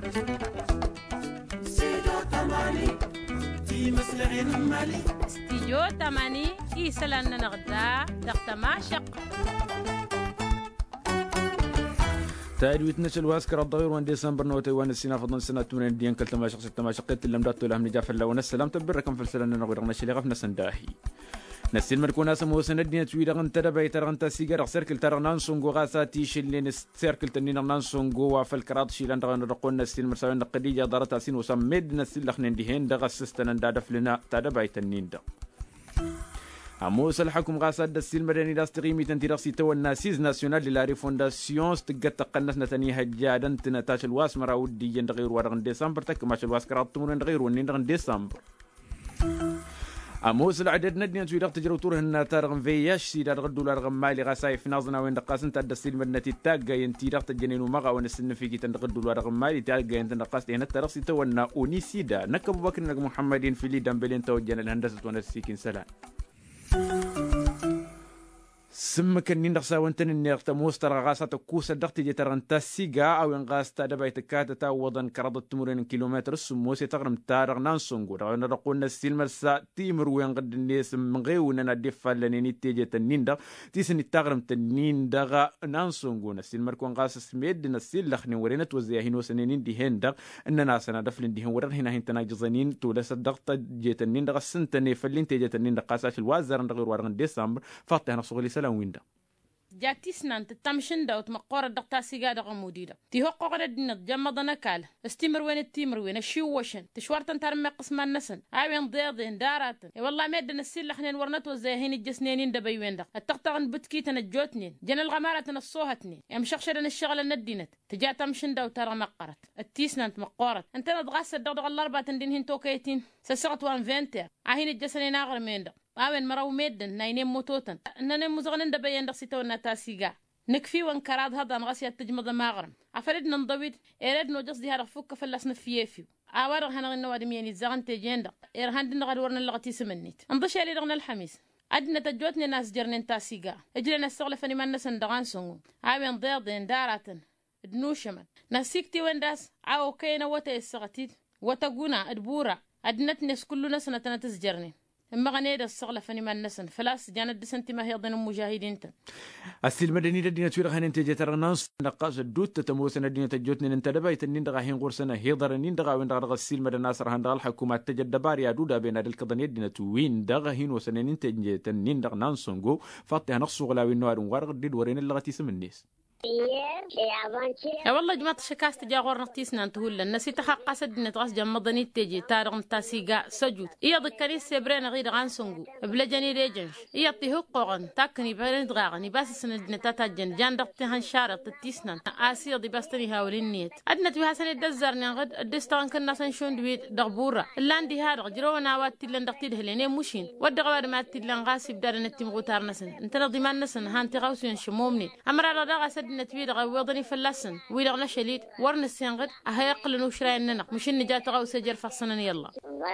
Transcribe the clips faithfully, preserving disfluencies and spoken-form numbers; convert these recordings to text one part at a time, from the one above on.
استيجو تماني إيسلان نغدا دقت ما شق تأدويت نشل واسكر الضغير وان ديسمبر نوتي وان السنة فضل سنة تمرين ديان كل تماشق ست تماشقيت اللي مدات لهم نجاف الله ونسلام تبركم في السلام نغير نشل غفنا سنداهي نسيل مركونا سمو سندين تويدا غنتدا بيتر غنتا سيجار سيركل ترى نانسونغو غاسا تيشل لين سيركل تنين نانسونغو وفالكرات شيلان رغن رقون نسيل مرساوين قديجة دارتا سين وسمد نسيل لخنين ديهن دغا سستنا ندا فلنا تدا بيتنين دا عموس الحكم غاسد السيل مدني داس تقيمي تنتيرسي تو الناسيز ناسيونال للاري فونداسيون استقت تقنس نتني هجادا تنتاش الواس مراودي يندغير ورغن ديسمبر تك ماش الواس كرات تمون غير ونين ديسمبر عموس العدد ندين تويدا تجرو تور هنا تارغن فياش سيدا غدو لارغن مالي غاساي في نازنا وين دقاسن تاد السيل مدنتي تاغا ينتيرا تجنينو مغا ونسن فيكي تنغدو لارغن مالي تاغا ينتنقاس هنا ترسي تو نا اوني سيدا نك ابو بكر نك محمدين في لي دمبلين توجنا الهندسه ونسيكين سلام سمك النين دخسا وانتن النير تموستر غاسة كوسة دختي جي ترنتا سيغا او انغاس تادا بيتكاتا تا وضن كرض تمرين كيلومتر السموسي تغرم تارغ نانسونغو رغن رقونا السيل مرسا تيمر وين غد النيس مغيونا ندفا لنيني تيجي تنين دغ تيسني تغرم تنين دغا نانسونغو نسيل مركوان غاس سميد نسيل لخني ورينا توزيا هينو سنينين دي هين دغ اننا سنا دفلن دي هين ورن هنا هين تناجزانين تولس الدغطة جي تنين دغ السنتني فلين تيجي تنين دغ قاساش الوازر ندغير ورغن ديسمبر فاطي هنا صغلي سلام ويندا جاتيسنا تتمشن دوت مقارة دقتا سيجادة غموديدا تيهو قوغدا دينا جمضنا كال استمر وين التيمر وين الشيو وشن تشوارتن ترمي قسم النسن عاوين ضيضين داراتن اي والله ميدنا السيل لخنين ورنت وزاهين الجسنينين دبي وين دق التقطغن بتكيتن الجوتنين جن الغمارة نصوهتنين ام شخشرن الشغل الندينت تجا تمشن دوت ترى مقرت التيسنا مقارة انت نضغاس الدغدغ الاربعة تندين هين توكيتين سسقط وان فينتر عاهين الجسنين اغر مين دق أوين مراو ميدن ناينين موتوتن إننا مزغنين دبيان دقسيتو نتاسيقا نكفي وانكراد هذا نغسي تجمد ماغرم عفرد ننضويد إيراد نوجس دي هذا فوق فلسنا فيفيو عوار هنا غنوا دمياني زغن تجين دق إيرهان دين غدورنا اللغتي سمنيت انضشي لي رغنا الحميس عدنا تجوتني ناس جرنين تاسيقا اجلنا السغل فني من نسن دغان سنغو عاوين ضيضين داراتن دنوشمن ناسيكتي وين داس عاو كينا وتا السغتيد وتقونا ادبورا عدنتني كل نسنة تنتسجرني اما غنيدا الصغلة فني ما النسن فلاس جانت دسنتي ما هي ضن المجاهدين تن السيل مدني الدنيا تشوير خان انت جتر ناس نقاش الدوت تتموسن الدنيا تجوتني انت دبايت النين دغا هين غورسنا هيضر النين دغا وين دغا السيل مدن ناصر هند الحكومه تجدبار يا دودا بين القضن يدنا توين دغا هين وسنين انت النين دغ نانسونغو فاتها نقص غلاوي النوار ورغ ديد ورين اللغتي سم الناس يا والله جماعة شكاس تجا غور نقتيسنا انتهول الناس تحقق سد نتغاس جمضني تجي تارغ تاسيقا سجود إيا ذكري سيبرين غير غانسونغو بلا جاني ريجنش إيا تيهو قوغن تاكني بارين دغاغني باس سند نتاتاجن جان دقتي شارط تتيسنا آسيا دي باستني هاولين نيت أدنا توها سنة دزرني غد الدستان كنا سنشون دويت دغبورة اللان دي هارغ جرونا وات تلان دقتي دهليني موشين ودغوار ما تلان غاسب دار نتيمغو تار نسن انت نضيمان نسن هانتي غوسين شمومني أمرا لدغا سد نتويد غوضني في اللسن ويلغنا شليد ورن السنغد أهيقل نوشراين ننق مش النجات غو سجر فصنا يلا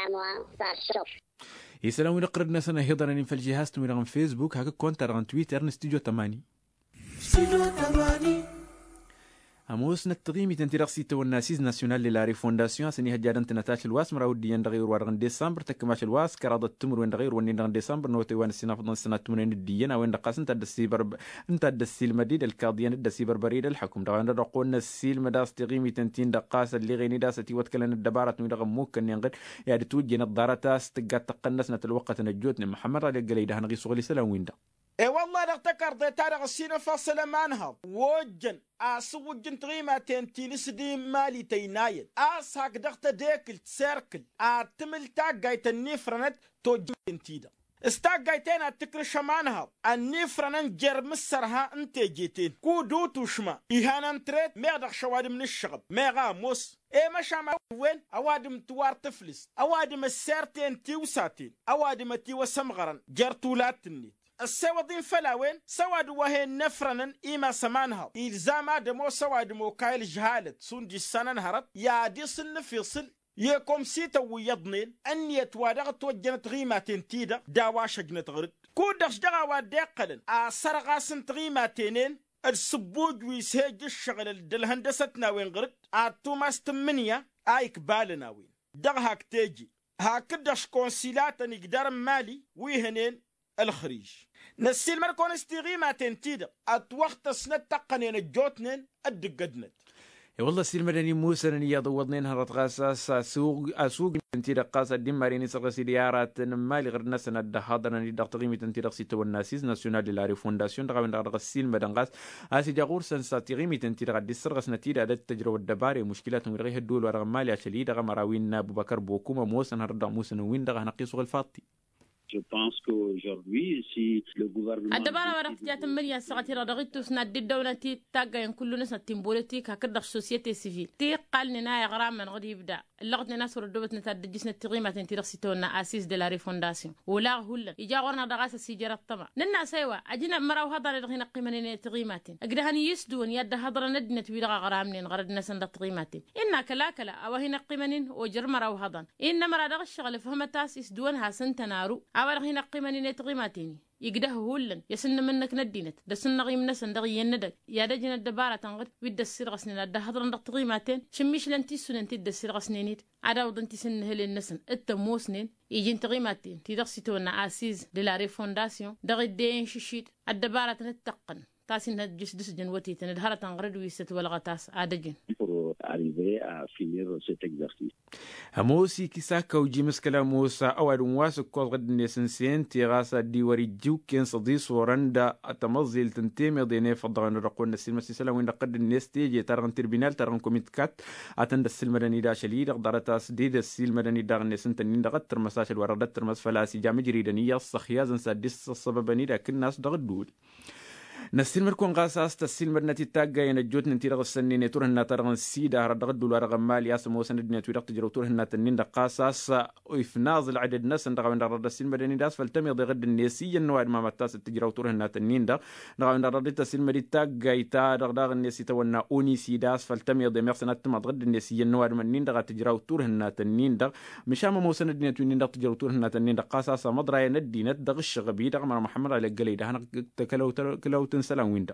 يسلام ونقرد نسنا هيضرني في الجهاز تميرغن فيسبوك هكا كونت رغن تويتر نستيجو تماني ستيجو تماني اموس نتقيمي تنتيرسي تو الناسيز ناسيونال للاري فونداسيون سني هجادن تنتاش الواس مراود ديان دغير ورغن ديسمبر تكماش الواس كراد التمر وين دغير وين دغن ديسمبر نوتي وان السنه فضل السنه تمنين ديان وين دقاس انت الدسيبر انت الدسيل مديد الكارديان الدسيبر بريد الحكم دغن دقون السيل مداس تقيمي تنتين دقاس اللي غيني داستي وتكلن الدبارات من دغ موكن ينغد يا توجي نظارتاس تقات تقنسنا الوقت نجوتني محمد علي قليده هنغي صغلي سلام وين اي والله نفتكر دي تاريخ السنة فاصلة مانها وجن اسو وجن تغيما تنتيلس دي مالي تينايد اس هاك دغت ديكل تسيركل اتمل تاقايت النفرنت توجن تنتيدا استاقايتين اتكر شمانها النفرنن جرمسرها انت جيتين كو دوتو شما ايهانان تريد ميغدق شواد من الشغب ميغا موس اي مشا ما وين اوادم توار تفلس اوادم السيرتين تيوساتين اوادم تيو سمغرن جرتولاتني السوادين فلاوين سواد وهي نفرنا إما سمانها إلزاما دمو سواد مو كايل جهالة سندي السنة نهرت يا دي صل في صل يكم سيتا ويضنين أن يتوادغ توجنت غيماتين تيدا داواشا جنت غرد كودخش دغا وداقلن أسرغاسن تغيماتينين السبوج ويسهج الشغل دل هندستنا وين غرد اتوماس تمنيا ايك بالنا وين دغهاك تيجي هاكدش كونسيلات نقدر مالي ويهنين الخريج نسيل مركون استغيمة تنتيد اتوقت سنة تقنين الجوتنين الدقدنت والله سيل مدني موسى نيا ضوضنين هرت غاساس اسوق اسوق انتي رقاصه دي ماريني سغسي ديارات مالي غير ناس ند حاضر ني دقتغيمي تنتي رقسي تو الناسيز ناسيونال دي لاري فونداسيون دغا من دغ سيل مدن غاس اسي جاغور سنساتيغيمي تنتي دغ دي سرغس نتي دغ التجربه الدباري مشكلات من غير الدول ورغ مالي اشلي دغ مراوين ابو بكر بوكوما موسى نرد موسى وين دغ نقيس الفاطي. Je pense qu'aujourd'hui, si le gouvernement... الدبارة ورقت جات مليا سغتي رضغيتو سناد الدولة تي تاقا ينكلو ناس نتنبولتي كاكدر سوسيتي سيفيل تي قال ننا غرام من غادي يبدا اللغت ناس ردوبت نتاد جسنا التقيمة تنتي رخصيتونا اسيس دي لا ريفونداسيون ولا هولا يجا غورنا دغاسا سيجرة الطمع ننا سيوا اجينا مراو هضر دغينا قيمة تقيماتين اقدهاني يسدون يد هضر ندنا تبيدغا غرامنين غرد ناس ند تقيماتين إنا كلا كلا او هنا قيمنين وجر مراو هضن إن مرا دغ الشغل فهمتاس يسدونها سنتنارو أول هنا قيمة نتقيماتيني يقده هولن يسن منك ندينت دسن غيم نسن دغي يندك يا دجنا الدبارة تنغد ويد السير غسنين ده هضر ندق تقيماتين شميش لنتي سنن تد السير غسنينيت عدا ودنتي سن هل النسن التموسنين يجين تقيماتين تدرسيتونا اسيز دي لا ريفونداسيون دغي دين ششيت الدبارة نتقن تاسين هدجس دسجن وتي تندهرة تنغرد ويست والغتاس عدجن arriver à finir cet exercice. هموسي كيساكا وجيمس كلاموسا أول مواسك كوز غد نيسنسين تيغاسا دي وريجيو كين صديس ورندا أتمزيل تنتيمي ديني فضغان رقون السلمة سيسلا وين رقد النيستي جي تارغن تربينال تارغن كوميت كات أتند السلمة داني دا شليد غدارتاس ديد السلمة داني دا غنيسن تنين دا غد ترمساش الوردات ترمس فلاسي جامي جريدانية الصخيازن سادس الصباباني دا كل ناس دا غدود نسيل مركون غاساس تسيل مرنتي تاغا ينجوت ننتي السنين نتور هنا ترغن سيدا هردغد ورغ مال ياسم وسند دنيا تويرق تجروتور هنا تنين دقاساس ويفناز العدد ناس ندغ من رد السيل مدني داس فالتمي غد النسي النواد ما متاس تجروتور هنا تنين دا دغ من رد تسيل مري تاغا يتا دغ النسي تونا اوني سيداس فالتمي ضي مرسنات ما غد النسي النواد منين دغ تجروتور هنا تنين دا مشام موسند دنيا توين دغ تجروتور هنا تنين دقاساس مدرا يندينت دغ الشغبي دغ محمد على قليده هنا تكلو كلو سلام ويندا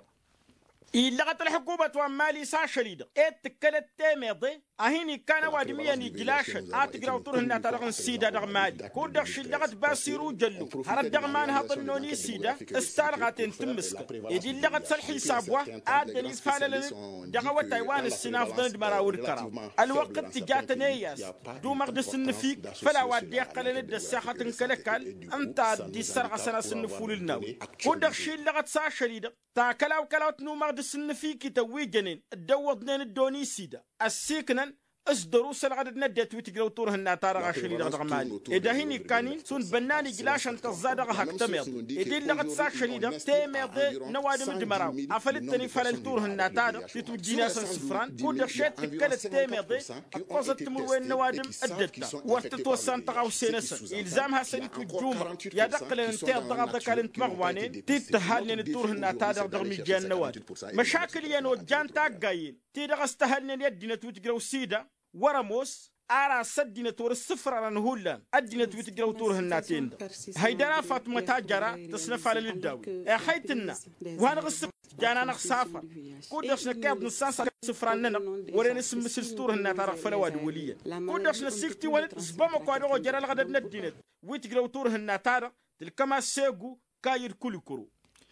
إلا الحكومة ومالي سا شريدة اتكلت تيميضي أهيني كان وادمياني جلاشن آتقراو طورهن تلغن سيدة دغ مالي كون دغ شلغت باسيرو جلو هرد دغ مان هضنوني سيدة استالغاتين تمسك إدي اللغت سلحي سابوة آدني سفالة دغ وتايوان السناف ضند مراور كراو الوقت تجاتني ياس دو مغدس النفيق فلا وادي قلن الدساحة تنكلكال انت دي سرغ سنة سنفول الناوي كون دغ شلغت سا شريدة تا كلاو كلاو تنو مغدس النفيق تويجنين الدوضنين الدوني سيدة السيكنن اصدروا سلغد ندت ويتقلو طورهن تارغ عشرين دغ مالي اذا هني كانين سون بناني جلاشن تزادغ هكتميض اذا لغت ساك شريدة تيميض نوادم الدمراو عفلتني فلن طورهن تارغ تتوجينا سن سفران كود شيت تكلت تيميض اقوزت تمروين نوادم الدتا وارتتوسان تغاو سينسن الزامها سنت الجومة يا دقل انتيض دغ دكالنت مغوانين تتهالنين طورهن تارغ دغ ميجان نوادم مشاكل ينو جان تاقاين تيدغ استهلنين يدنا توتقلو سيدة ورموس أرى سدينة تور الصفر على نهولا الدينة تويتقرأ تورها الناتين هيدرا فاطمة تاجرة تصنف على الداوي حيتنا وأنا غصب جانا نخسافر كودش نكاد نسانس صفر عننا ورين اسم مسل تورها الناتارة فلواد وليا كودش نسيكتي ولد زبما قادروا جرى الغدد ندينة ويتقرأ تورها الناتارة تلكما سيغو كاير كل كرو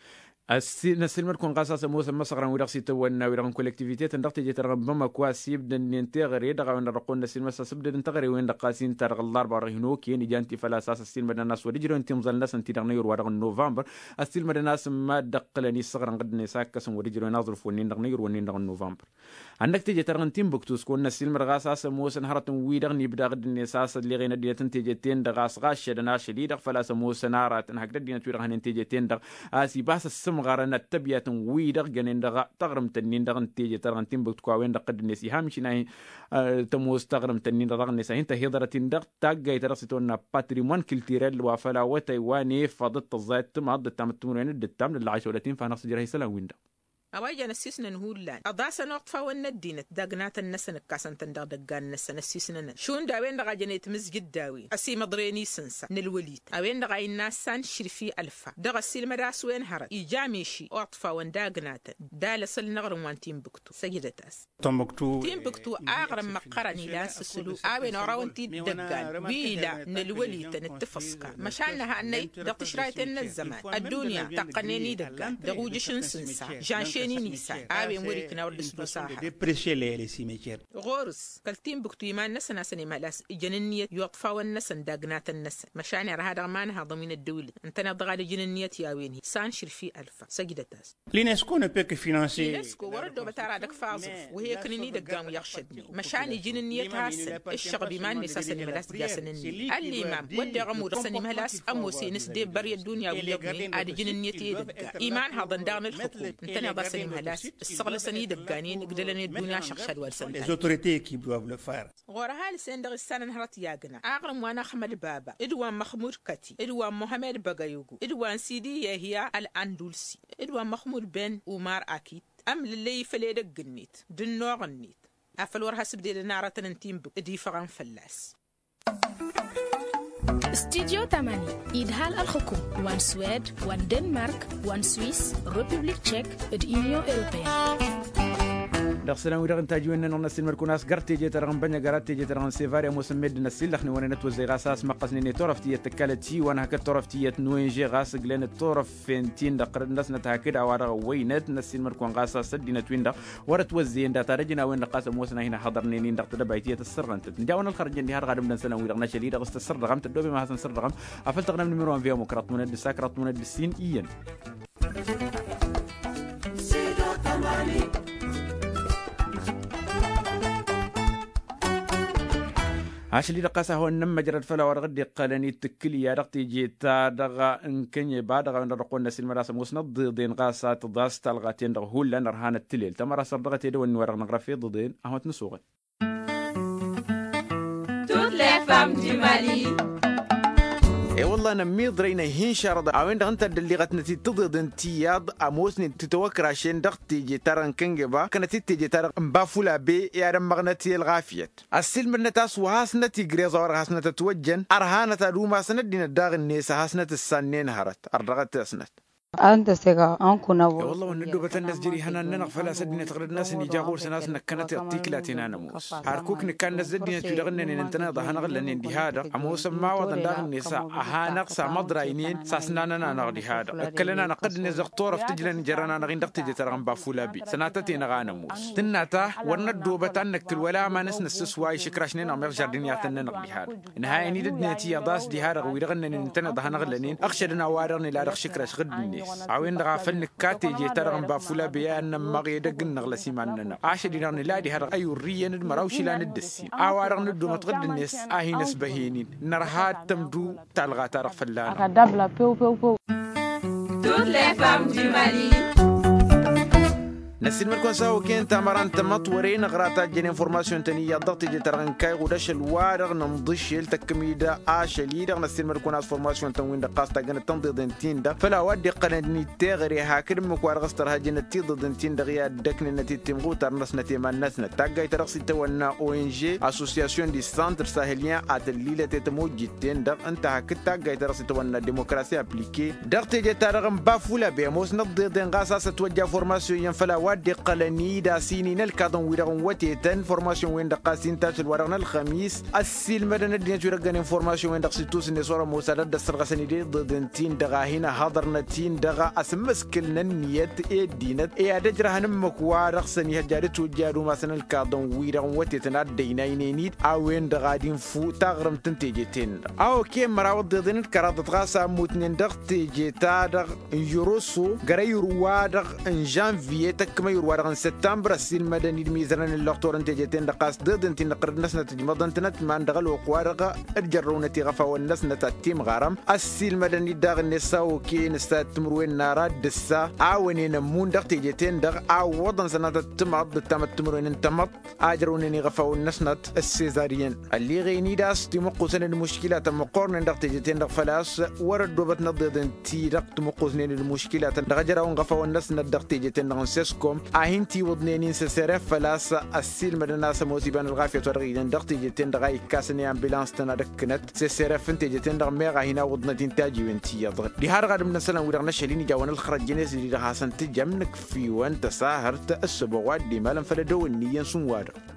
السيل مركون قاصاص موسى مسغران ويرقسي تونا ويرغن كولكتيفيتي تندقتي جي ترغب بما كواسيب دن ينتغري دغا وين رقون السيل مسا سبد ننتغري وين دقاسين ترغ الضرب رهنو كين جانتي فلا اساس السيل مدن الناس ودجرو انت مزل ناس انت دغنيور ورغ نوفمبر السيل مدن الناس ما دقلني صغران قد نساكس ودجرو ناظر فونين دغنيور ونين دغ نوفمبر عندك تيجي ترغن تيم بكتوس كون السيل مرغاساس موسى نهرت ويدغني بدا غد النساس اللي غين ديتن تيجي تين دغاس غاش دنا شديد فلا موسى نارات ان هكذا دينا تويرغن انت تيجي تين دغ اسي باس السمغرن التبي ويدغ جنين دغ تغرم تنين دغ تيجي ترغن تيمبكت كواوين دغ قد نسي هامشي ناي تموس تغرم تنين دغ نسي انت هيدرة دغ تاغاي ترسيتونا باتريمون كولتوريل وفلا وتايواني فضت الزيت ما ضد تام التمرين الدتام للعشرين فنقص جري سلا ويندا أواجه نسيسنا نهولان أضاسا نقطفا وندينت داقنات النسن كاسن تندق دقان نسن نسيسنا شون داوين دغا جنيت مسجد داوي أسي مضريني سنسا نلوليت أوين دغا الناس سان شرفي ألفا دغا السيل مداس وين هرد إيجاميشي أقطفا ونداقنات دال سل نغرم وان تيمبكتو سجدتاس تيمبكتو تيمبكتو أغرم مقرني لاس السلو أوين وراون تي دقان بيلا نلوليت نتفسكا مشانها أني دغت شرايتنا الزمان الدنيا تقنيني دقان دغوجشن سنسا جانشيني نيسا أوين وريكنا وردسلو ساحا ديبريشي لي سيميتير غورس كالتيم بكتو يمان نسنا سني مالاس جننية يطفى والنسن داقنات النسن مشاني هذا مانها ضمن الدولة انتنا ضغال جننية ياويني سان شرفي ألفا سجدتاس لينسكو نبيك فينانسي لينسكو وردو بتارا دك فازف وهي كنني دقام يخشدني مشاني جننية هاسن الشغب يمان نسا سني مالاس جاسنني الإمام ودي غمور سني مالاس أموسي نسدي بري الدنيا ويقني عاد جننية يدقا إيمان هذا دارن الحكوم انتنا ضا سني مالاس الصغل سني دقانين قدلني الدنيا شخشد والسن les autorités qui doivent le faire. غورها لسندغ السنة نهرت ياغنا أغرم وانا أحمد بابا إدوان محمود كتي إدوان محمد بغيوغو إدوان سيدي يهيا الأندلسي إدوان محمود بن عمر أكيد أم للي فليدك جنيت دنو غنيت أفلور حسب دي نارة ننتيم بك إدي فغان فلاس استديو تماني إدهال الحكوم وان سويد وان دنمارك وان سويس ريبوبليك تشيك اليونيون أوروبية دخسنا ويرغن تاجوين ننسل مركوناس قرتي جيت رغم بنيا قرتي جيت رغم سيفاريا مسمد نسل لخني وانا نتوزي غاساس مقصني تورفتي تكالتي وانا هكا تورفتي نوين جي غاس قلين التورف فينتين دقر الناس نتهكد اوارغ وينت نسل مركون غاساس دينا توين دا ورت وزين دا ترجنا وين قاس موسنا هنا حضرني نين دقت دبايتيه السرغنت نجاونا الخرج دي هار غادم نسنا ويرغنا شليده غست السر رغم تدوبي ما حسن سر رغم افلتغنا من ميرون فيهم كرات من الدساكرات من الدسين اين عشان اللي قاسه هو النم مجرد فلا ورغدي قالني تكلي يا رقتي جيتا دغا انكني بعد غا نرقون الناس المراس مسند ضدين قاسات ضاس تلغاتين دغ هو لان رهان التليل تمر صدغتي دو نورغ نغرفي ضدين اهو تنسوغ Toutes les femmes du Mali. اي والله انا ميضرينا هين شرد اوين انت اللي غتنتي تضد انتياد اموسني تتوكر عشان دغتي جي ترى كنجبا كانت تيجي ترى مبافولا بي يا رمغنتي الغافيت السلم النتاس وهاسنه تجري زور هاسنه تتوجن ارهانه روما سندين الداغ الناس هاسنه السنين هرت ارغت اسنت أنت سيجا أنكونا والله وندو بتنس جري هنا نغفل أسدنا تقرد الناس اللي جاهور سناس نكنت يعطيك لاتينا نموس هاركوك نكان نزدنا تدغنا ننتنا ضهنا غلنا ندي هذا أموس ما وضن داغ النساء هانق سا مدراينين ساسنانا نغدي هذا كلنا نقد نزق طورف تجلنا جرنا نغين دق تجي ترغم بافولا بي سناتتي نغانا موس تناتا وندو بتنك تلولا ما نس نسسواي شكراشنين أمير جاردينيا تنا نغدي هذا نهاية نيدنا تي ضاس دي هذا ويرغنا ننتنا ضهنا غلنا أخشدنا وارغني لا رخ شكراش غد عوين غافل كاتي جي ترغم بافولا بيان مغي دغن نغلسي ماننا عاشدينا نلادي هر ايو ريان مراوشي لا ندسين اوارغ ندو متقد الناس اهي نسبهينين نرها تمدو تلغا ترغ فلانا دبلا بيو بيو بيو Toutes les femmes du Mali. نسيل مركون ساو كين تمران تمطورين غراتا جين انفورماسيون تانية ضغط جي ترغن كاي غداش الوارغ نمضش التكميدا اشليدا نسيل مركون انفورماسيون تنوين دقاس تاغن تنضيد تين دا فلا ودي قنني تغري هاكر مكوار غستر هاجين تيضد تين دغيا دكن نتي تيمغو ترنس نتي مانس نتاغاي ترخصي تونا او ان جي اسوسياسيون دي سنتر ساهليان ادليله تتمو جيتين دا انت هاكتا غاي ترخصي تونا ديموكراسي ابليكي ضغط جي ترغن بافولا بيموس نضيد غاساس توجا فورماسيون فلا دي قلني دا سينين الكادون ويرغن وتيتن فورماسيون وين دقاسين تاج الورغن الخميس السيل مدن الدنيا تورغن فورماسيون وين دقسيتوس نسورا موسادة دسرغسني دي ضدنتين دغا هنا حضرنتين دغا اسمسكلنا نيت اي دينت اي ادجرهن مكوارغ سني هجاري توجارو مثلا الكادون ويرغن وتيتن ديناينيت اوين دغادين فو تغرم تنتيجتين او كي مراود ضدن الكراد غاسا موتنين دغ تيجي تادغ يوروسو غريرو وادغ ان جانفيي تك ميور وارغن سبتمبر السيل مدني الميزران اللقطور انتجتين دقاس ضد انت نقرد نسنة تجمضن تنت ما ندغل وقوارغ الجرونة غفا والنسنة التيم غارم السيل مدني داغ النسا وكي نستات تمروين نارا دسا عاونين مون دغ تجتين دغ عوضن سنة التمعض التامت تمروين انتمط اجرونين غفا والنسنة السيزاريين اللي غيني داس تمقوسن المشكلة مقورن دغ تجتين دغ فلاس ورد وبتنا ضد انتي دغ تمقوسن المشكلة دغ جراون غفا والنسنة دغ تجتين دغ نسيسكم اهنتي وضنين سسرف فلاس السيل مدنا سموسيبان الغافية ورغيدن دغ تجتين دغ كاسني امبيلانس تنا دكنت سسرف تجتين دغ ميغا هنا وضنتين تاجي وانتي يضغ دي هار غادم نسلن ودغنا شليني جاون الخرج جنس اللي حسن تجمنك في وانت ساهرت السبوات دي مالن فلدو النية سنوار